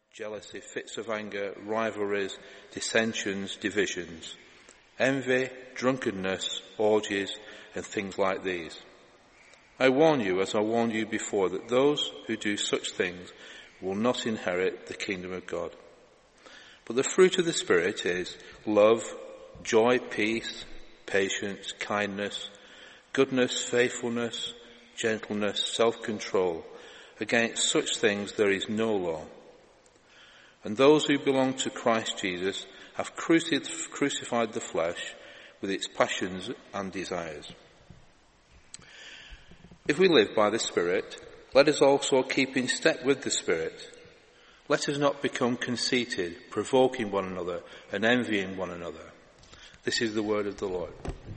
jealousy, fits of anger, rivalries, dissensions, divisions, envy, drunkenness, orgies, and things like these. I warn you, as I warned you before, that those who do such things will not inherit the kingdom of God. But the fruit of the Spirit is love, joy, peace, patience, kindness, goodness, faithfulness, gentleness, self-control. Against such things there is no law. And those who belong to Christ Jesus have crucified the flesh with its passions and desires. If we live by the Spirit, let us also keep in step with the Spirit. Let us not become conceited, provoking one another and envying one another. This is the word of the Lord.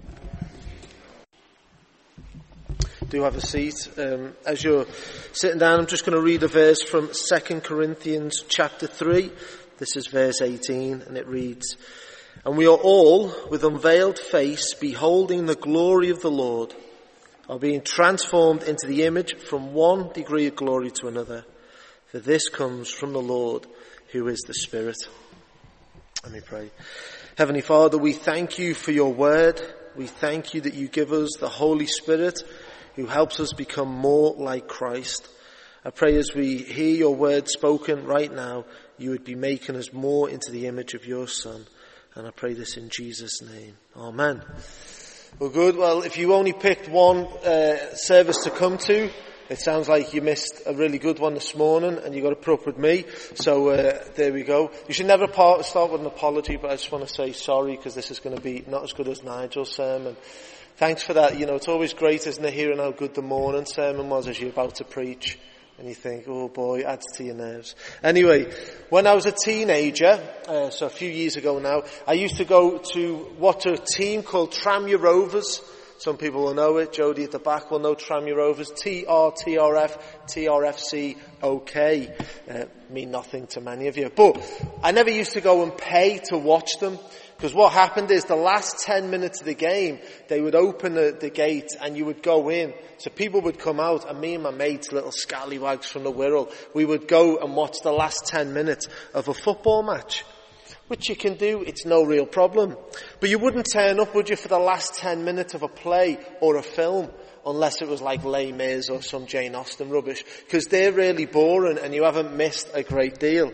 Do have a seat. As you're sitting down, I'm just going to read a verse from 2 Corinthians chapter 3. This is verse 18, and it reads, "And we are all, with unveiled face, beholding the glory of the Lord, are being transformed into the image from one degree of glory to another. For this comes from the Lord, who is the Spirit." Let me pray. Heavenly Father, we thank you for your word. We thank you that you give us the Holy Spirit, who helps us become more like Christ. I pray as we hear your word spoken right now, you would be making us more into the image of your Son. And I pray this in Jesus' name. Amen. Well, good. Well, if you only picked one service to come to, it sounds like you missed a really good one this morning and you got to put up with me. So there we go. You should never start with an apology, but I just want to say sorry because this is going to be not as good as Nigel's sermon. Thanks for that. You know, it's always great, isn't it, hearing how good the morning sermon was as you're about to preach. And you think, oh boy, adds to your nerves. Anyway, when I was a teenager, so a few years ago now, I used to go to watch a team called Tranmere Rovers. Some people will know it. Jodie at the back will know Tranmere Rovers. TRF, TRFC, OK. Mean nothing to many of you. But I never used to go and pay to watch them. Because what happened is the last 10 minutes of the game, they would open the gate and you would go in. So people would come out and me and my mates, little scallywags from the Wirral, we would go and watch the last 10 minutes of a football match. Which you can do, it's no real problem. But you wouldn't turn up, would you, for the last 10 minutes of a play or a film, unless it was like Les Mis or some Jane Austen rubbish. Because they're really boring and you haven't missed a great deal.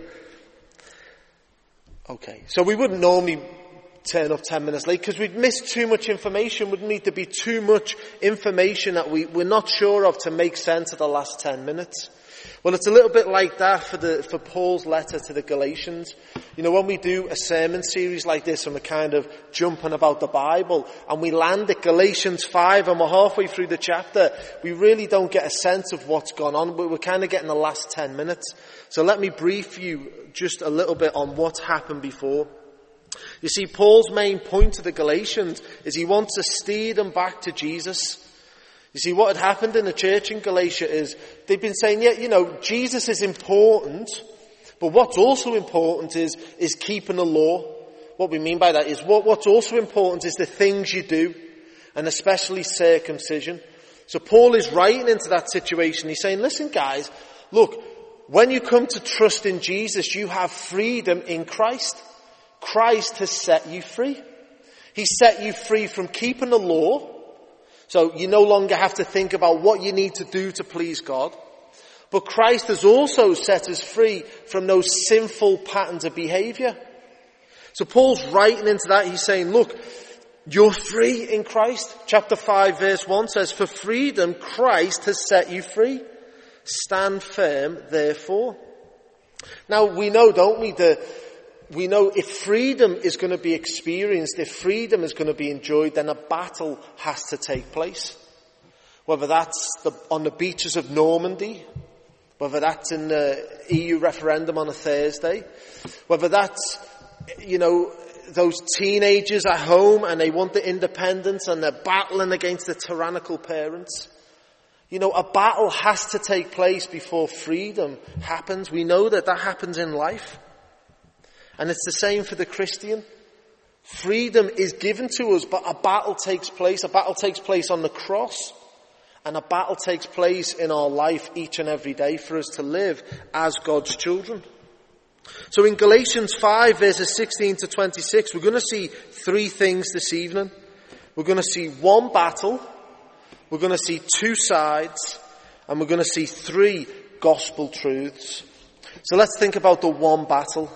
Okay, so we wouldn't normally turn up 10 minutes late because we'd miss too much information. Would need to be too much information that we're not sure of to make sense of the last 10 minutes. Well, it's a little bit like that for Paul's letter to the Galatians. You know, when we do a sermon series like this and we're kind of jumping about the Bible and we land at Galatians 5 and we're halfway through the chapter, we really don't get a sense of what's gone on, but we're kind of getting the last 10 minutes. So let me brief you just a little bit on what's happened before. You see, Paul's main point to the Galatians is he wants to steer them back to Jesus. You see, what had happened in the church in Galatia is they've been saying, yeah, you know, Jesus is important, but what's also important is keeping the law. What we mean by that is what's also important is the things you do, and especially circumcision. So Paul is writing into that situation. He's saying, listen guys, look, when you come to trust in Jesus, you have freedom in Christ. Christ has set you free. He set you free from keeping the law. So you no longer have to think about what you need to do to please God. But Christ has also set us free from those sinful patterns of behavior. So Paul's writing into that. He's saying, look, you're free in Christ. Chapter 5 verse 1 says, for freedom Christ has set you free. Stand firm, therefore. Now we know, don't we, we know if freedom is going to be experienced, if freedom is going to be enjoyed, then a battle has to take place. Whether that's on the beaches of Normandy, whether that's in the EU referendum on a Thursday, whether that's, you know, those teenagers at home and they want the independence and they're battling against the tyrannical parents. You know, a battle has to take place before freedom happens. We know that happens in life. And it's the same for the Christian. Freedom is given to us, but a battle takes place. A battle takes place on the cross. And a battle takes place in our life each and every day for us to live as God's children. So in Galatians 5 verses 16 to 26, we're going to see three things this evening. We're going to see one battle, we're going to see two sides, and we're going to see three gospel truths. So let's think about the one battle.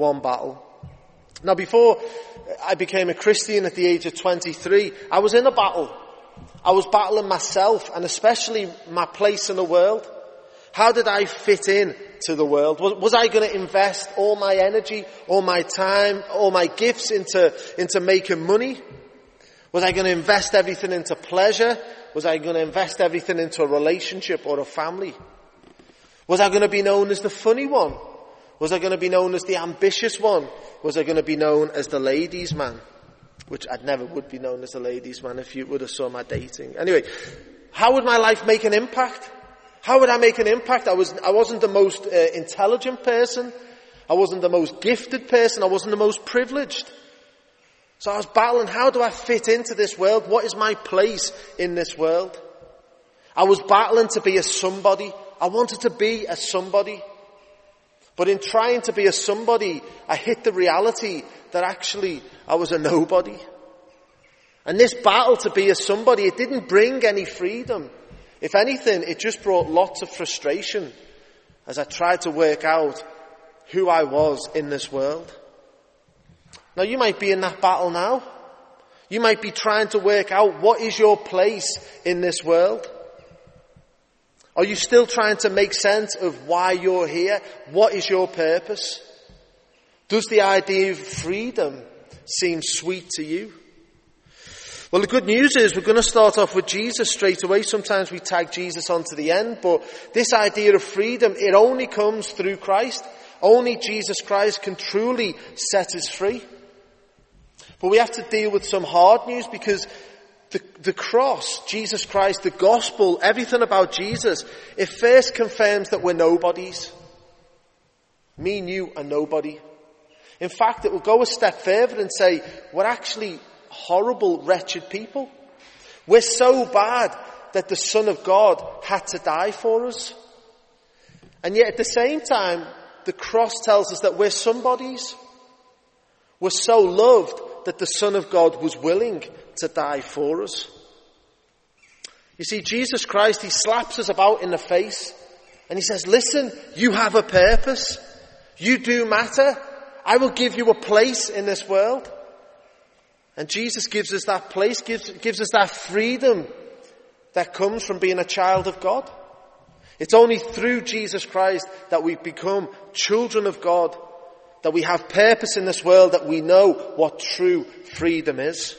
Now before I became a Christian at the age of 23, I was in a battle. I was battling myself and especially my place in the world. How did I fit in to the world? Was I going to invest all my energy, all my time, all my gifts into making money? Was I going to invest everything into pleasure? Was I going to invest everything into a relationship or a family? Was I going to be known as the funny one? Was I going to be known as the ambitious one? Was I going to be known as the ladies' man? Which I'd never would be known as the ladies' man if you would have saw my dating. Anyway, how would my life make an impact? How would I make an impact? I wasn't the most intelligent person. I wasn't the most gifted person. I wasn't the most privileged. So I was battling, how do I fit into this world? What is my place in this world? I was battling to be a somebody. I wanted to be a somebody. But in trying to be a somebody, I hit the reality that actually I was a nobody. And this battle to be a somebody, it didn't bring any freedom. If anything, it just brought lots of frustration as I tried to work out who I was in this world. Now you might be in that battle now. You might be trying to work out what is your place in this world. Are you still trying to make sense of why you're here? What is your purpose? Does the idea of freedom seem sweet to you? Well, the good news is we're going to start off with Jesus straight away. Sometimes we tag Jesus onto the end, but this idea of freedom, it only comes through Christ. Only Jesus Christ can truly set us free. But we have to deal with some hard news because the cross, Jesus Christ, the gospel, everything about Jesus, it first confirms that we're nobodies. Me and you are nobody. In fact, it will go a step further and say we're actually horrible, wretched people. We're so bad that the Son of God had to die for us. And yet at the same time, the cross tells us that we're somebodies. We're so loved that the Son of God was willing to die for us. You see, Jesus Christ, he slaps us about in the face and he says, listen, you have a purpose. You do matter. I will give you a place in this world. And Jesus gives us that place, gives us that freedom that comes from being a child of God. It's only through Jesus Christ that we become children of God, that we have purpose in this world, that we know what true freedom is.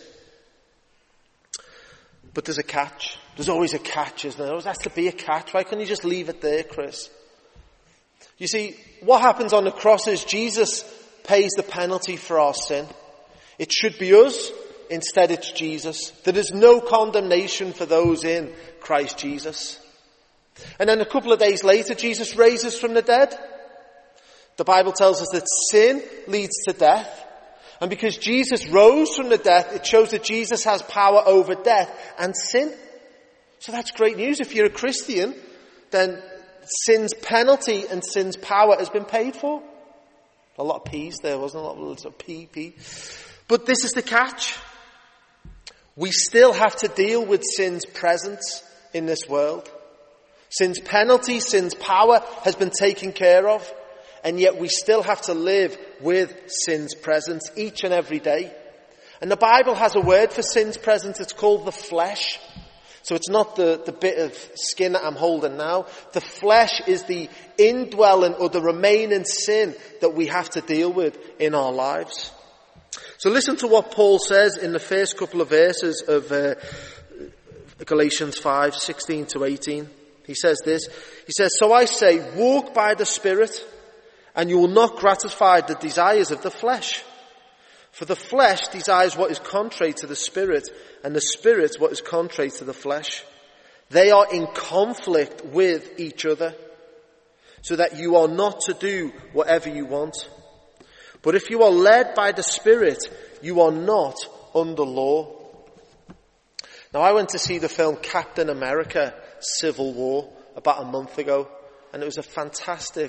But there's a catch. There's always a catch, isn't there? There always has to be a catch. Why can't you just leave it there, Chris? You see, what happens on the cross is Jesus pays the penalty for our sin. It should be us, instead it's Jesus. There is no condemnation for those in Christ Jesus. And then a couple of days later, Jesus raises from the dead. The Bible tells us that sin leads to death. And because Jesus rose from the death, it shows that Jesus has power over death and sin. So that's great news. If you're a Christian, then sin's penalty and sin's power has been paid for. A lot of P's there, wasn't there? A lot of P. But this is the catch. We still have to deal with sin's presence in this world. Sin's penalty, sin's power has been taken care of. And yet we still have to live with sin's presence each and every day. And the Bible has a word for sin's presence. It's called the flesh. So it's not the bit of skin that I'm holding now. The flesh is the indwelling or the remaining sin that we have to deal with in our lives. So listen to what Paul says in the first couple of verses of Galatians 5, 16 to 18. He says this. He says, so I say, walk by the Spirit, and you will not gratify the desires of the flesh. For the flesh desires what is contrary to the Spirit, and the Spirit what is contrary to the flesh. They are in conflict with each other, so that you are not to do whatever you want. But if you are led by the Spirit, you are not under law. Now I went to see the film Captain America Civil War about a month ago, and it was a fantastic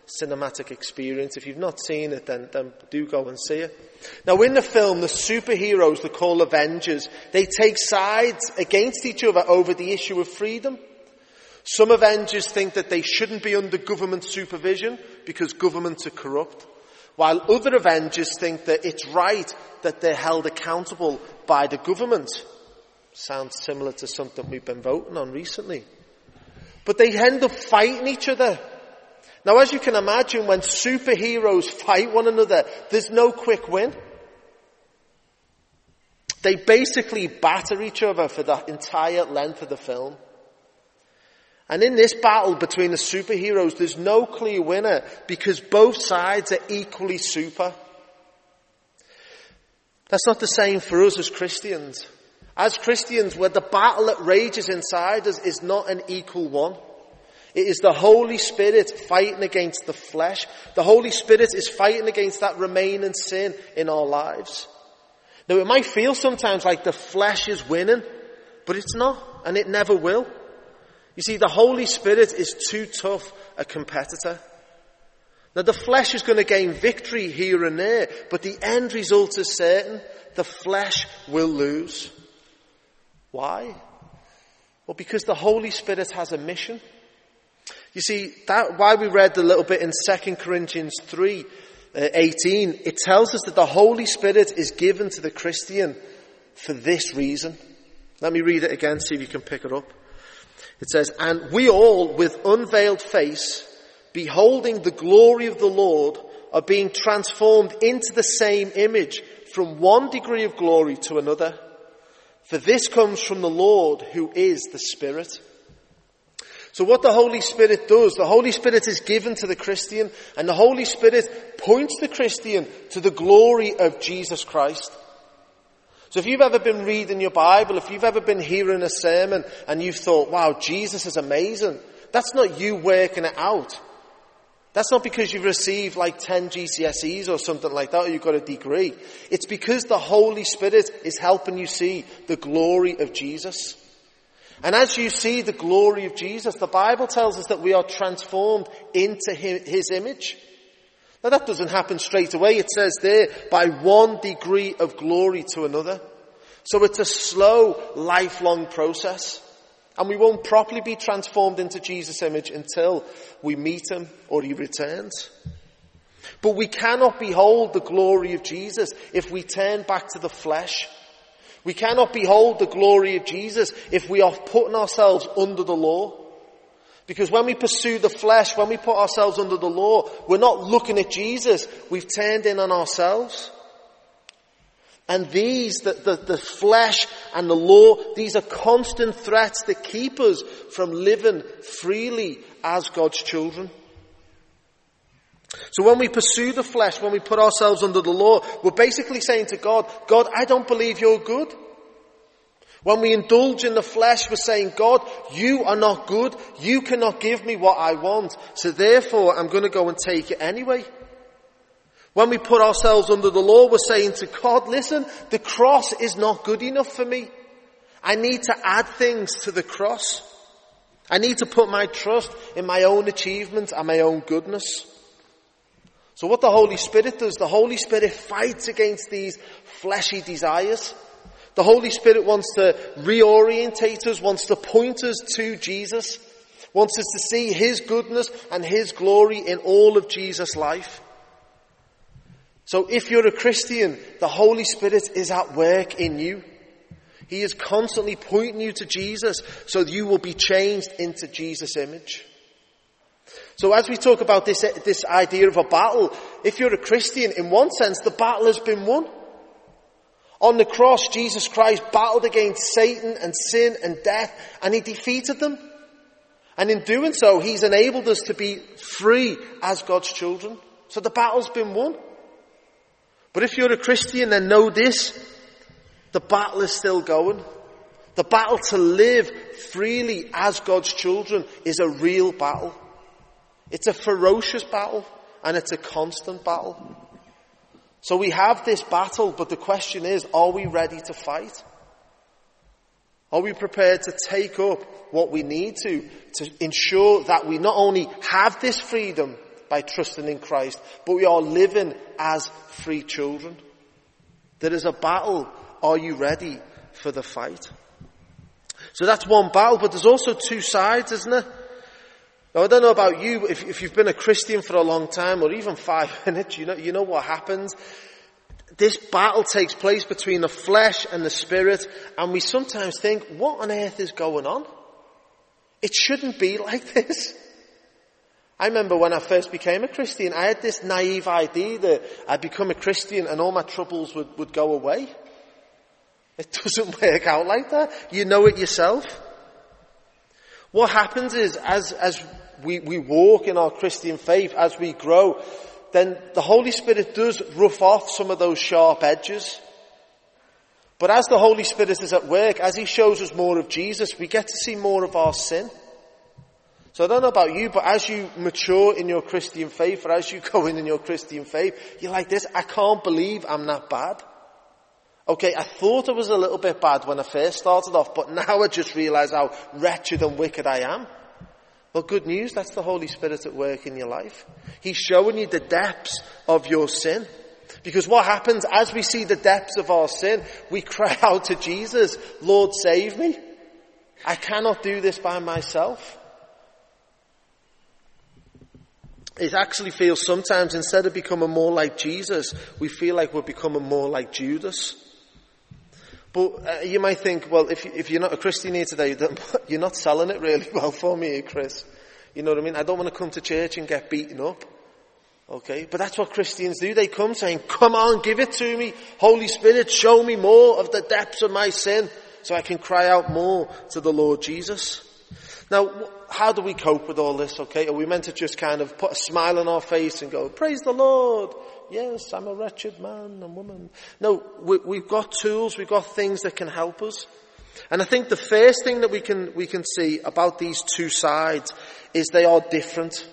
cinematic experience. If you've not seen it, then do go and see it. Now in the film, the superheroes, they're called Avengers, they take sides against each other over the issue of freedom. Some Avengers think that they shouldn't be under government supervision because governments are corrupt, while other Avengers think that it's right that they're held accountable by the government. Sounds similar to something we've been voting on recently. But they end up fighting each other. Now, as you can imagine, when superheroes fight one another, there's no quick win. They basically batter each other for the entire length of the film. And in this battle between the superheroes, there's no clear winner because both sides are equally super. That's not the same for us as Christians. As Christians, where the battle that rages inside us is not an equal one. It is the Holy Spirit fighting against the flesh. The Holy Spirit is fighting against that remaining sin in our lives. Now, it might feel sometimes like the flesh is winning, but it's not, and it never will. You see, the Holy Spirit is too tough a competitor. Now, the flesh is going to gain victory here and there, but the end result is certain. The flesh will lose. Why? Well, because the Holy Spirit has a mission. You see, that why we read a little bit in 2 Corinthians 3:18, it tells us that the Holy Spirit is given to the Christian for this reason. Let me read it again, see if you can pick it up. It says, "And we all, with unveiled face, beholding the glory of the Lord, are being transformed into the same image from one degree of glory to another. For this comes from the Lord, who is the Spirit." So what the Holy Spirit does, the Holy Spirit is given to the Christian, and the Holy Spirit points the Christian to the glory of Jesus Christ. So if you've ever been reading your Bible, if you've ever been hearing a sermon and you've thought, wow, Jesus is amazing, that's not you working it out. That's not because you've received like 10 GCSEs or something like that, or you've got a degree. It's because the Holy Spirit is helping you see the glory of Jesus. And as you see the glory of Jesus, the Bible tells us that we are transformed into his image. Now that doesn't happen straight away. It says there, by one degree of glory to another. So it's a slow, lifelong process. And we won't properly be transformed into Jesus' image until we meet him or he returns. But we cannot behold the glory of Jesus if we turn back to the flesh. We cannot behold the glory of Jesus if we are putting ourselves under the law. Because when we pursue the flesh, when we put ourselves under the law, we're not looking at Jesus. We've turned in on ourselves. And these, the flesh and the law, these are constant threats that keep us from living freely as God's children. So when we pursue the flesh, when we put ourselves under the law, we're basically saying to God, God, I don't believe you're good. When we indulge in the flesh, we're saying, God, you are not good. You cannot give me what I want. So therefore, I'm going to go and take it anyway. When we put ourselves under the law, we're saying to God, listen, the cross is not good enough for me. I need to add things to the cross. I need to put my trust in my own achievement and my own goodness. So what the Holy Spirit does, the Holy Spirit fights against these fleshy desires. The Holy Spirit wants to reorientate us, wants to point us to Jesus, wants us to see his goodness and his glory in all of Jesus' life. So if you're a Christian, the Holy Spirit is at work in you. He is constantly pointing you to Jesus so that you will be changed into Jesus' image. So as we talk about this idea of a battle, if you're a Christian, in one sense, the battle has been won. On the cross, Jesus Christ battled against Satan and sin and death, and he defeated them. And in doing so, he's enabled us to be free as God's children. So the battle's been won. But if you're a Christian, then know this, the battle is still going. The battle to live freely as God's children is a real battle. It's a ferocious battle, and it's a constant battle. So we have this battle, but the question is, are we ready to fight? Are we prepared to take up what we need to ensure that we not only have this freedom by trusting in Christ, but we are living as free children. There is a battle. Are you ready for the fight? So that's one battle, but there's also two sides, isn't there? Now, I don't know about you, if you've been a Christian for a long time, or even 5 minutes, you know what happens. This battle takes place between the flesh and the spirit, and we sometimes think, what on earth is going on? It shouldn't be like this. I remember when I first became a Christian, I had this naive idea that I'd become a Christian and all my troubles would go away. It doesn't work out like that. You know it yourself. What happens is, as we walk in our Christian faith, as we grow, then the Holy Spirit does rough off some of those sharp edges. But as the Holy Spirit is at work, as He shows us more of Jesus, we get to see more of our sin. So I don't know about you, but as you mature in your Christian faith, or as you go in your Christian faith, you're like this, I can't believe I'm that bad. Okay, I thought I was a little bit bad when I first started off, but now I just realise how wretched and wicked I am. Well, good news, that's the Holy Spirit at work in your life. He's showing you the depths of your sin. Because what happens as we see the depths of our sin, we cry out to Jesus, Lord, save me. I cannot do this by myself. It actually feels sometimes, instead of becoming more like Jesus, we feel like we're becoming more like Judas. But you might think, well, if you're not a Christian here today, then you're not selling it really well for me, Chris. You know what I mean? I don't want to come to church and get beaten up. Okay? But that's what Christians do. They come saying, come on, give it to me. Holy Spirit, show me more of the depths of my sin so I can cry out more to the Lord Jesus. Now, how do we cope with all this, okay? Are we meant to just kind of put a smile on our face and go, praise the Lord? Yes, I'm a wretched man and woman. No, we've got tools, we've got things that can help us. And I think the first thing that we can see about these two sides is they are different.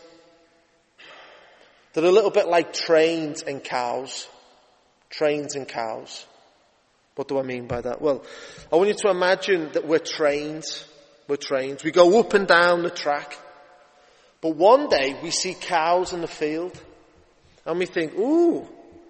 They're a little bit like trains and cows. Trains and cows. What do I mean by that? Well, I want you to imagine that we're trains. We're trains. We go up and down the track. But one day we see cows in the field. And we think, ooh,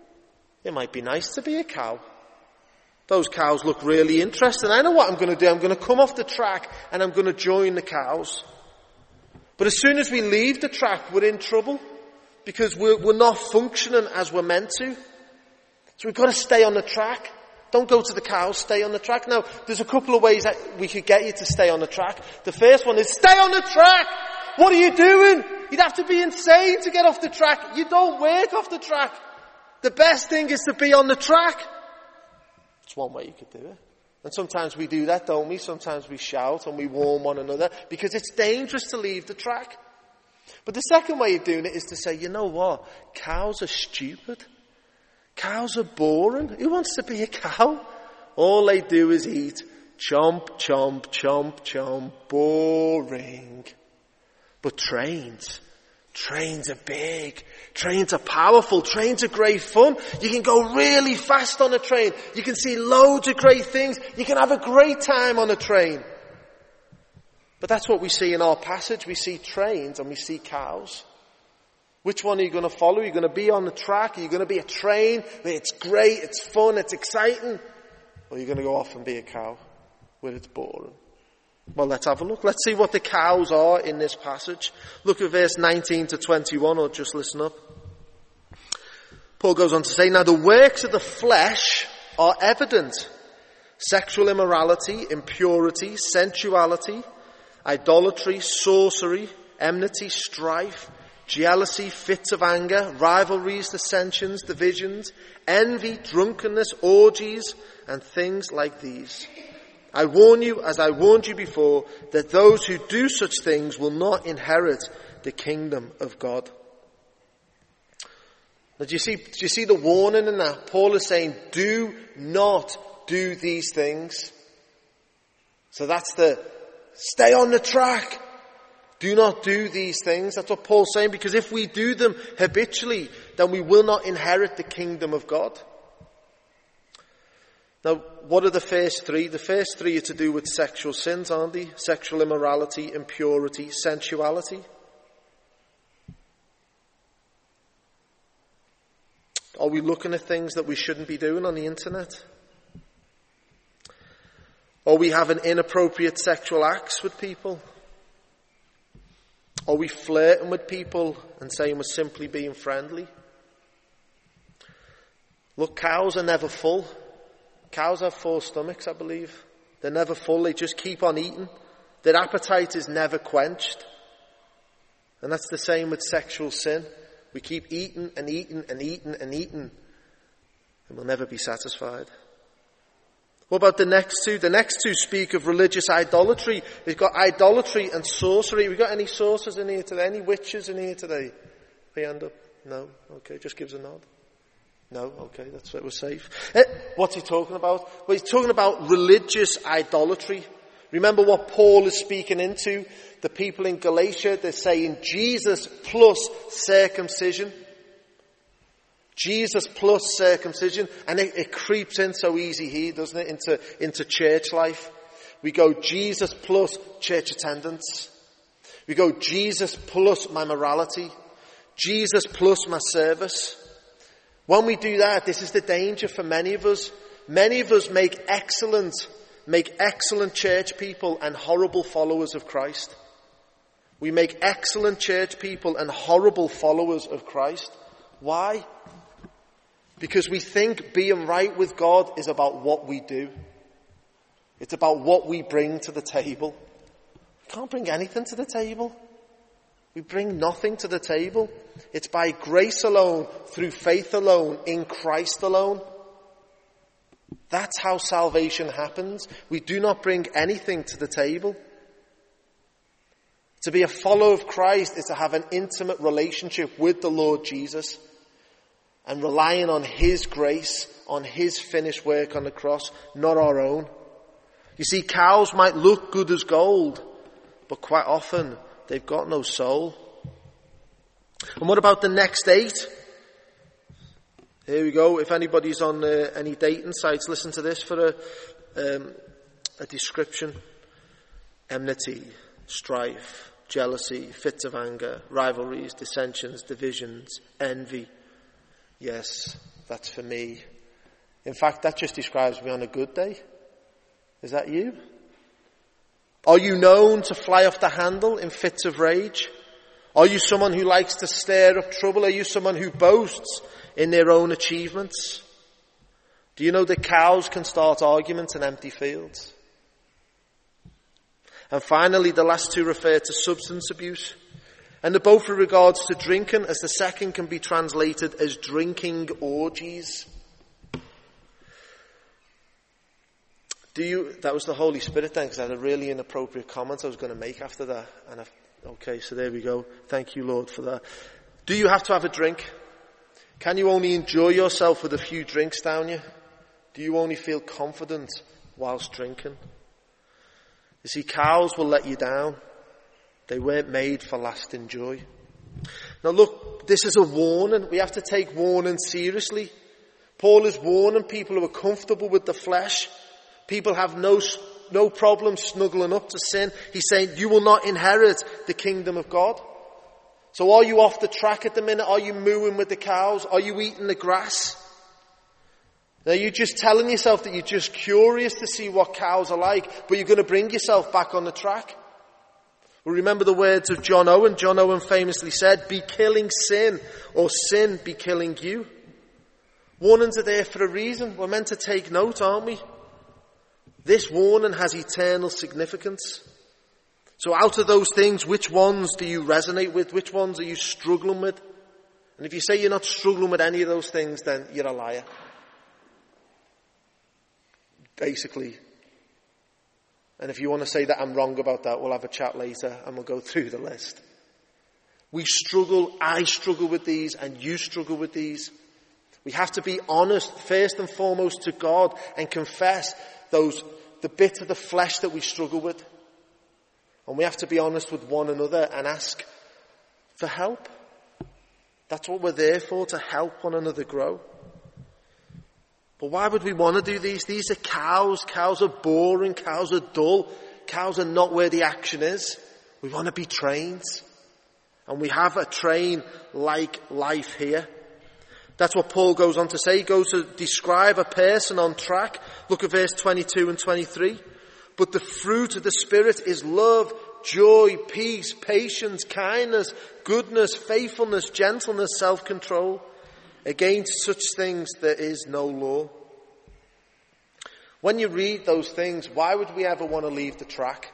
it might be nice to be a cow. Those cows look really interesting. I know what I'm going to do. I'm going to come off the track and I'm going to join the cows. But as soon as we leave the track, we're in trouble. Because we're not functioning as we're meant to. So we've got to stay on the track. Don't go to the cows, stay on the track. Now, there's a couple of ways that we could get you to stay on the track. The first one is, stay on the track! What are you doing? You'd have to be insane to get off the track. You don't work off the track. The best thing is to be on the track. It's one way you could do it. And sometimes we do that, don't we? Sometimes we shout and we warn one another because it's dangerous to leave the track. But the second way of doing it is to say, you know what? Cows are stupid. Cows are boring. Who wants to be a cow? All they do is eat. Chomp, chomp, chomp, chomp. Boring. But trains are big. Trains are powerful. Trains are great fun. You can go really fast on a train. You can see loads of great things. You can have a great time on a train. But that's what we see in our passage. We see trains and we see cows. Which one are you going to follow? Are you going to be on the track? Are you going to be a train where it's great, it's fun, it's exciting? Or are you going to go off and be a cow where it's boring? Well, let's have a look. Let's see what the cows are in this passage. Look at verse 19 to 21, or just listen up. Paul goes on to say, now the works of the flesh are evident. Sexual immorality, impurity, sensuality, idolatry, sorcery, enmity, strife, jealousy, fits of anger, rivalries, dissensions, divisions, envy, drunkenness, orgies, and things like these. I warn you, as I warned you before, that those who do such things will not inherit the kingdom of God. Now, do you see the warning in that? Paul is saying, do not do these things. So that's stay on the track. Do not do these things. That's what Paul's saying, because if we do them habitually, then we will not inherit the kingdom of God. Now, what are the first three? The first three are to do with sexual sins, aren't they? Sexual immorality, impurity, sensuality. Are we looking at things that we shouldn't be doing on the internet? Are we having inappropriate sexual acts with people? Are we flirting with people and saying we're simply being friendly? Look, cows are never full. Cows have 4 stomachs, I believe. They're never full. They just keep on eating. Their appetite is never quenched. And that's the same with sexual sin. We keep eating and eating and eating and eating, and we'll never be satisfied. What about the next two? The next two speak of religious idolatry. We've got idolatry and sorcery. We got any sorcerers in here today? Any witches in here today? Hand up? No? Okay, just gives a nod. No? Okay, that's what we're safe. What's he talking about? Well, he's talking about religious idolatry. Remember what Paul is speaking into? The people in Galatia, they're saying Jesus plus circumcision. Jesus plus circumcision. And it creeps in so easy here, doesn't it, into church life. We go Jesus plus church attendance. We go Jesus plus my morality. Jesus plus my service. When we do that, this is the danger for many of us. Many of us make excellent church people and horrible followers of Christ. We make excellent church people and horrible followers of Christ. Why? Because we think being right with God is about what we do. It's about what we bring to the table. We can't bring anything to the table. We bring nothing to the table. It's by grace alone, through faith alone, in Christ alone. That's how salvation happens. We do not bring anything to the table. To be a follower of Christ is to have an intimate relationship with the Lord Jesus and relying on His grace, on His finished work on the cross, not our own. You see, cows might look good as gold, but quite often they've got no soul. And what about the next 8? Here we go. If anybody's on any dating sites, listen to this for a description. Enmity, strife, jealousy, fits of anger, rivalries, dissensions, divisions, envy. Yes, that's for me. In fact, that just describes me on a good day. Is that you? Are you known to fly off the handle in fits of rage? Are you someone who likes to stir up trouble? Are you someone who boasts in their own achievements? Do you know that cows can start arguments in empty fields? And finally, the last 2 refer to substance abuse. And they're both with regards to drinking, as the second can be translated as drinking orgies. That was the Holy Spirit then, because I had a really inappropriate comment I was going to make after that. Okay, so there we go. Thank you, Lord, for that. Do you have to have a drink? Can you only enjoy yourself with a few drinks down you? Do you only feel confident whilst drinking? You see, cows will let you down. They weren't made for lasting joy. Now look, this is a warning. We have to take warning seriously. Paul is warning people who are comfortable with the flesh. People have no problem snuggling up to sin. He's saying, you will not inherit the kingdom of God. So are you off the track at the minute? Are you mooing with the cows? Are you eating the grass? Are you just telling yourself that you're just curious to see what cows are like, but you're going to bring yourself back on the track? Well, remember the words of John Owen. John Owen famously said, be killing sin, or sin be killing you. Warnings are there for a reason. We're meant to take note, aren't we? This warning has eternal significance. So out of those things, which ones do you resonate with? Which ones are you struggling with? And if you say you're not struggling with any of those things, then you're a liar. Basically. And if you want to say that I'm wrong about that, we'll have a chat later and we'll go through the list. We struggle, I struggle with these, and you struggle with these. We have to be honest, first and foremost, to God and confess the bit of the flesh that we struggle with. And we have to be honest with one another and ask for help. That's what we're there for, to help one another grow. But why would we want to do these? These are cows. Cows are boring. Cows are dull. Cows are not where the action is. We want to be trained. And we have a train like life here. That's what Paul goes on to say. He goes to describe a person on track. Look at verse 22 and 23. But the fruit of the Spirit is love, joy, peace, patience, kindness, goodness, faithfulness, gentleness, self-control. Against such things there is no law. When you read those things, why would we ever want to leave the track?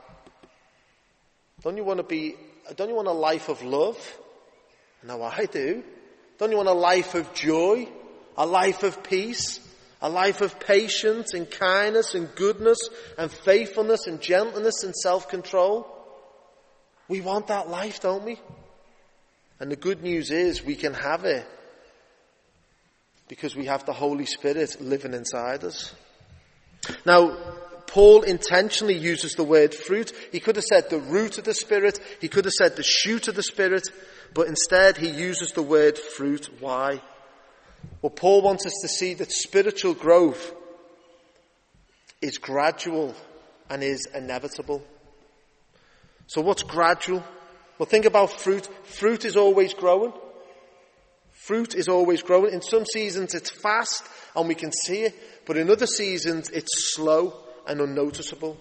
Don't you want a life of love? No, I do. Don't you want a life of joy? A life of peace? A life of patience and kindness and goodness and faithfulness and gentleness and self-control? We want that life, don't we? And the good news is we can have it because we have the Holy Spirit living inside us. Now, Paul intentionally uses the word fruit. He could have said the root of the Spirit. He could have said the shoot of the Spirit. But instead he uses the word fruit. Why? Well, Paul wants us to see that spiritual growth is gradual and is inevitable. So what's gradual? Well, think about fruit. Fruit is always growing. Fruit is always growing. In some seasons it's fast and we can see it. But in other seasons it's slow and unnoticeable.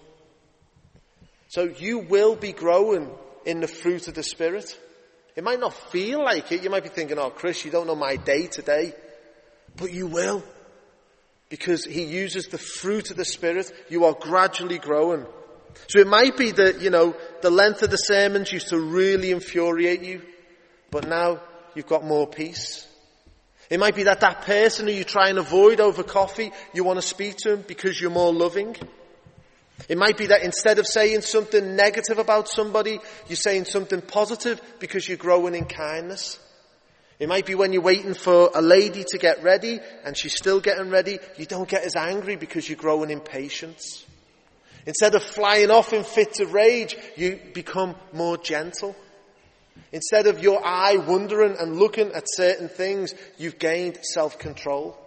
So you will be growing in the fruit of the Spirit. It might not feel like it. You might be thinking, oh, Chris, you don't know my day today. But you will. Because he uses the fruit of the Spirit. You are gradually growing. So it might be that, the length of the sermons used to really infuriate you. But now you've got more peace. It might be that person who you try and avoid over coffee, you want to speak to him because you're more loving. It might be that instead of saying something negative about somebody, you're saying something positive because you're growing in kindness. It might be when you're waiting for a lady to get ready and she's still getting ready, you don't get as angry because you're growing in patience. Instead of flying off in fits of rage, you become more gentle. Instead of your eye wondering and looking at certain things, you've gained self-control.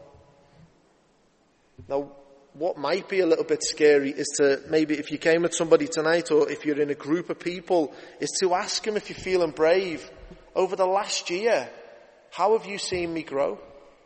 Now, what might be a little bit scary is to maybe if you came with somebody tonight or if you're in a group of people, is to ask them if you're feeling brave. Over the last year, how have you seen me grow?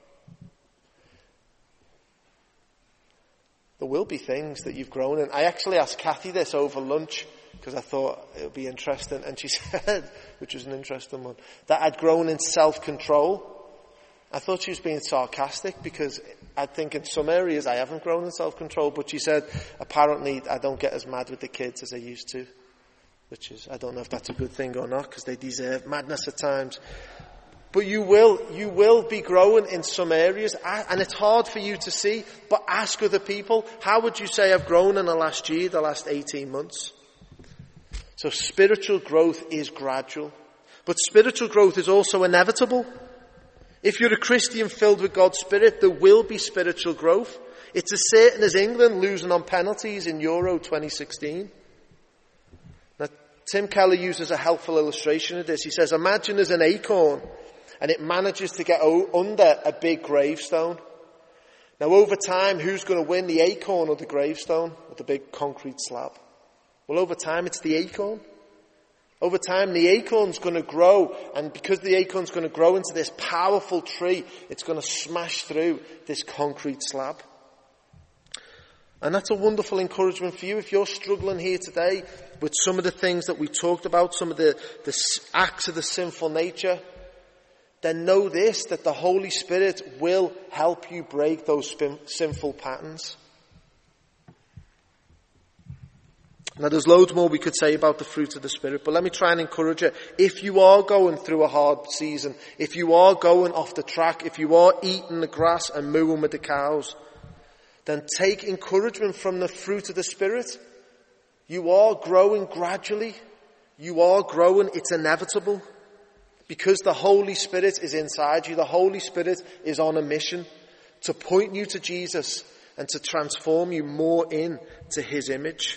There will be things that you've grown in. I actually asked Kathy this over lunch because I thought it would be interesting. And she said, which was an interesting one, that I'd grown in self-control. I thought she was being sarcastic because I think in some areas I haven't grown in self-control. But she said, apparently I don't get as mad with the kids as I used to. Which is, I don't know if that's a good thing or not because they deserve madness at times. But you will be growing in some areas, and it's hard for you to see, but ask other people, how would you say I've grown in the last year, the last 18 months? So spiritual growth is gradual, but spiritual growth is also inevitable. If you're a Christian filled with God's Spirit, there will be spiritual growth. It's as certain as England losing on penalties in Euro 2016. Now, Tim Keller uses a helpful illustration of this. He says, imagine there's an acorn, and it manages to get under a big gravestone. Now over time, who's going to win, the acorn or the gravestone or the big concrete slab? Well, over time, it's the acorn. Over time, the acorn's going to grow, and because the acorn's going to grow into this powerful tree, it's going to smash through this concrete slab. And that's a wonderful encouragement for you. If you're struggling here today with some of the things that we talked about, some of the acts of the sinful nature, then know this, that the Holy Spirit will help you break those sinful patterns. Now there's loads more we could say about the fruit of the Spirit, but let me try and encourage you. If you are going through a hard season, if you are going off the track, if you are eating the grass and mooing with the cows, then take encouragement from the fruit of the Spirit. You are growing gradually. You are growing. It's inevitable. Because the Holy Spirit is inside you. The Holy Spirit is on a mission to point you to Jesus and to transform you more into His image.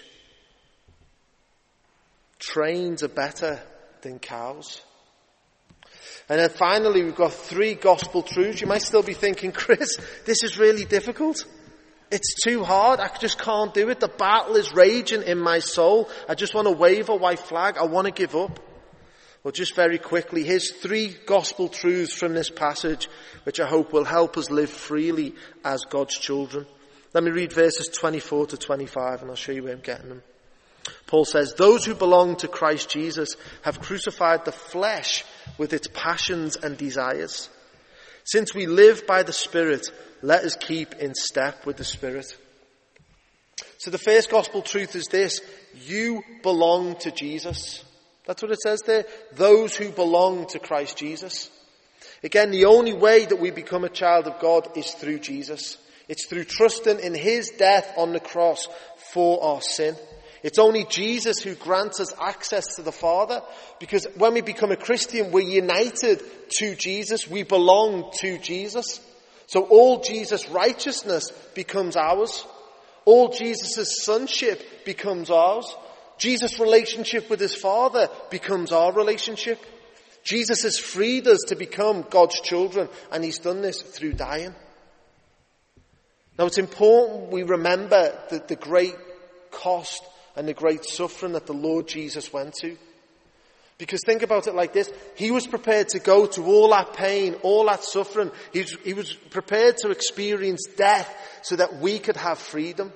Trains are better than cows. And then finally, we've got 3 gospel truths. You might still be thinking, Chris, this is really difficult. It's too hard. I just can't do it. The battle is raging in my soul. I just want to wave a white flag. I want to give up. Well, just very quickly, here's 3 gospel truths from this passage, which I hope will help us live freely as God's children. Let me read verses 24 to 25, and I'll show you where I'm getting them. Paul says, "Those who belong to Christ Jesus have crucified the flesh with its passions and desires. Since we live by the Spirit, let us keep in step with the Spirit." So the first gospel truth is this: you belong to Jesus. That's what it says there. Those who belong to Christ Jesus. Again, the only way that we become a child of God is through Jesus. It's through trusting in his death on the cross for our sin. It's only Jesus who grants us access to the Father, because when we become a Christian, we're united to Jesus. We belong to Jesus. So all Jesus' righteousness becomes ours. All Jesus' sonship becomes ours. Jesus' relationship with his Father becomes our relationship. Jesus has freed us to become God's children, and he's done this through dying. Now it's important we remember the great cost and the great suffering that the Lord Jesus went to. Because think about it like this: he was prepared to go to all that pain, all that suffering. He was prepared to experience death so that we could have freedom.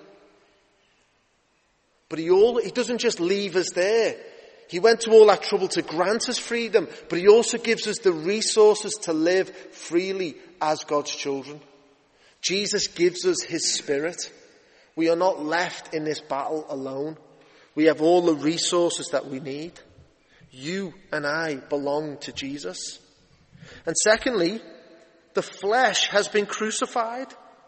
But he doesn't just leave us there. He went to all that trouble to grant us freedom, but he also gives us the resources to live freely as God's children. Jesus gives us his Spirit. We are not left in this battle alone. We have all the resources that we need. You and I belong to Jesus. And secondly, the flesh has been crucified.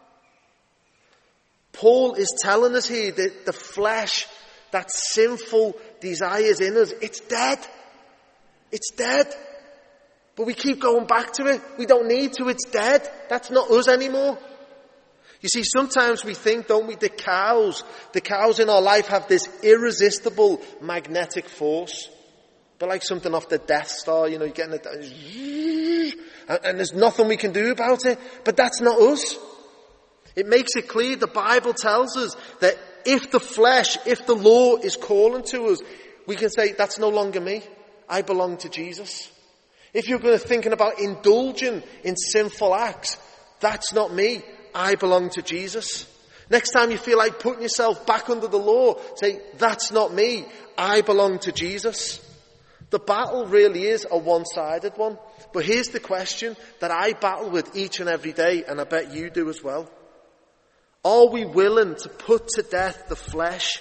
Paul is telling us here that the flesh, that sinful desires in us, it's dead. It's dead. But we keep going back to it. We don't need to. It's dead. That's not us anymore. You see, sometimes we think, don't we, the cows in our life have this irresistible magnetic force. But like something off the Death Star, you're getting it, and there's nothing we can do about it. But that's not us. It makes it clear, the Bible tells us that if the law is calling to us, we can say, that's no longer me. I belong to Jesus. If you're thinking about indulging in sinful acts, that's not me. I belong to Jesus. Next time you feel like putting yourself back under the law, say, that's not me. I belong to Jesus. The battle really is a one-sided one. But here's the question that I battle with each and every day, and I bet you do as well. Are we willing to put to death the flesh?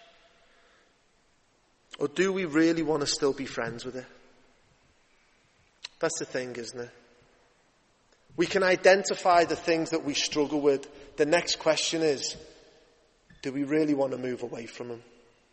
Or do we really want to still be friends with it? That's the thing, isn't it? We can identify the things that we struggle with. The next question is, do we really want to move away from them?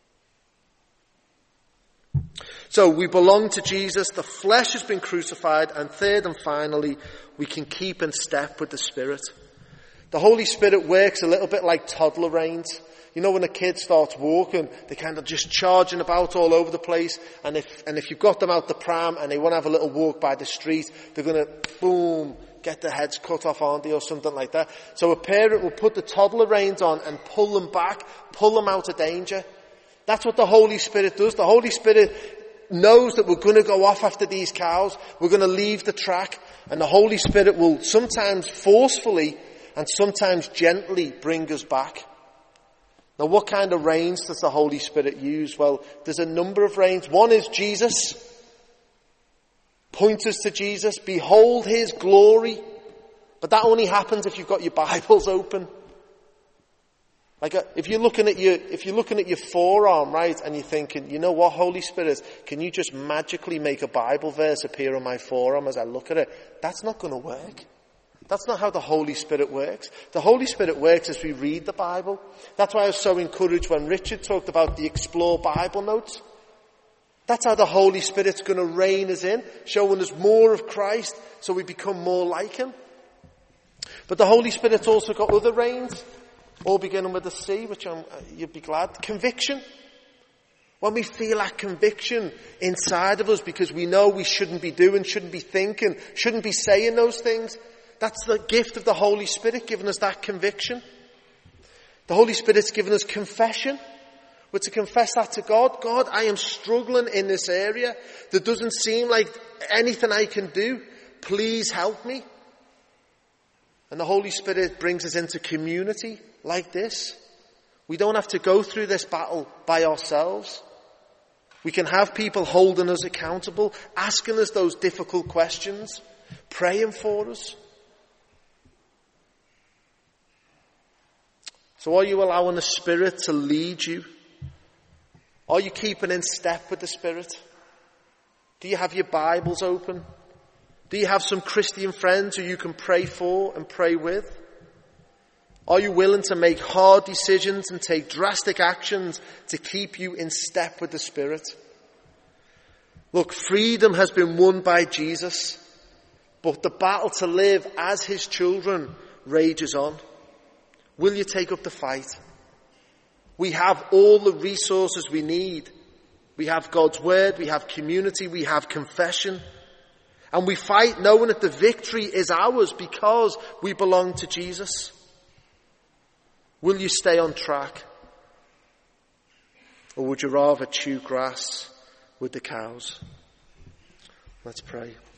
So we belong to Jesus, the flesh has been crucified, and third and finally, we can keep in step with the Spirit. The Holy Spirit works a little bit like toddler reins. You know, when a kid starts walking, they're kind of just charging about all over the place, and if you've got them out the pram and they want to have a little walk by the street, they're going to, boom, get their heads cut off, aren't they, or something like that. So a parent will put the toddler reins on and pull them back, pull them out of danger. That's what the Holy Spirit does. The Holy Spirit knows that we're going to go off after these cows. We're going to leave the track. And the Holy Spirit will sometimes forcefully and sometimes gently bring us back. Now, what kind of reins does the Holy Spirit use? Well, there's a number of reins. One is Jesus. Point us to Jesus. Behold his glory. But that only happens if you've got your Bibles open. Like if you're looking at your forearm, right, and you're thinking, you know what, Holy Spirit, can you just magically make a Bible verse appear on my forearm as I look at it? That's not going to work. That's not how the Holy Spirit works. The Holy Spirit works as we read the Bible. That's why I was so encouraged when Richard talked about the Explore Bible notes. That's how the Holy Spirit's going to rein us in, showing us more of Christ so we become more like him. But the Holy Spirit's also got other reins, all beginning with a C, which you'd be glad. Conviction. When we feel that conviction inside of us because we know we shouldn't be doing, shouldn't be thinking, shouldn't be saying those things, that's the gift of the Holy Spirit, giving us that conviction. The Holy Spirit's given us confession. We're to confess that to God. God, I am struggling in this area. There doesn't seem like anything I can do. Please help me. And the Holy Spirit brings us into community like this. We don't have to go through this battle by ourselves. We can have people holding us accountable, asking us those difficult questions, praying for us. So are you allowing the Spirit to lead you? Are you keeping in step with the Spirit? Do you have your Bibles open? Do you have some Christian friends who you can pray for and pray with? Are you willing to make hard decisions and take drastic actions to keep you in step with the Spirit? Look, freedom has been won by Jesus, but the battle to live as his children rages on. Will you take up the fight? We have all the resources we need. We have God's word, we have community, we have confession. And we fight knowing that the victory is ours because we belong to Jesus. Will you stay on track? Or would you rather chew grass with the cows? Let's pray.